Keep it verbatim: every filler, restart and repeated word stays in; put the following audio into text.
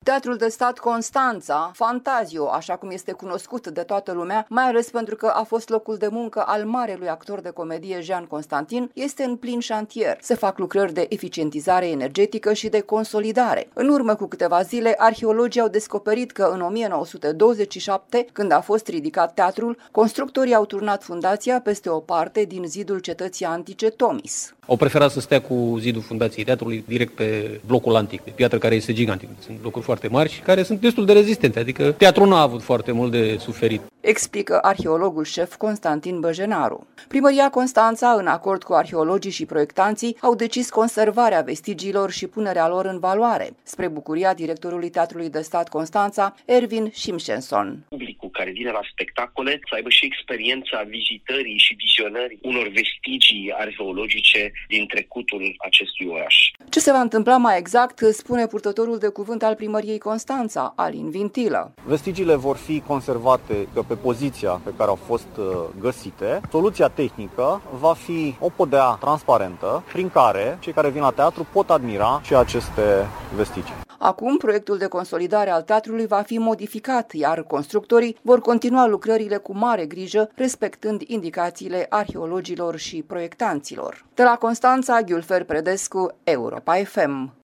Teatrul de Stat Constanța, Fantazio, așa cum este cunoscut de toată lumea, mai ales pentru că a fost locul de muncă al marelui actor de comedie Jean Constantin, este în plin șantier. Se fac lucrări de eficientizare energetică și de consolidare. În urmă cu câteva zile, arheologii au descoperit că în o mie nouă sute douăzeci și șapte, când a fost ridicat teatrul, constructorii au turnat fundația peste o parte din zidul cetății antice Tomis. Au preferat să stea cu zidul fundației teatrului direct pe blocul antic, de piatră care este gigantic. Sunt blocuri foarte mari și care sunt destul de rezistente, adică teatrul nu a avut foarte mult de suferit. Explică arheologul șef Constantin Băjenaru. Primăria Constanța, în acord cu arheologii și proiectanții, au decis conservarea vestigiilor și punerea lor în valoare, spre bucuria directorului Teatrului de Stat Constanța, Ervin Simșenson. Publicul care vine la spectacole să aibă și experiența vizitării și vizionării unor vestigii arheologice din trecutul acestui oraș. Ce se va întâmpla mai exact, spune purtătorul de cuvânt al primăriei Constanța, Alin Vintilă. Vestigiile vor fi conservate pe poziția pe care au fost găsite. Soluția tehnică va fi o podea transparentă prin care cei care vin la teatru pot admira și aceste vestigii. Acum, proiectul de consolidare al teatrului va fi modificat, iar constructorii vor continua lucrările cu mare grijă, respectând indicațiile arheologilor și proiectanților. De la Constanța, Ghiulfer Predescu, Europa F M.